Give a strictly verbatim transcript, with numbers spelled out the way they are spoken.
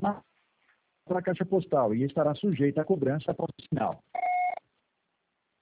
para a caixa postal e estará sujeita à cobrança após o sinal.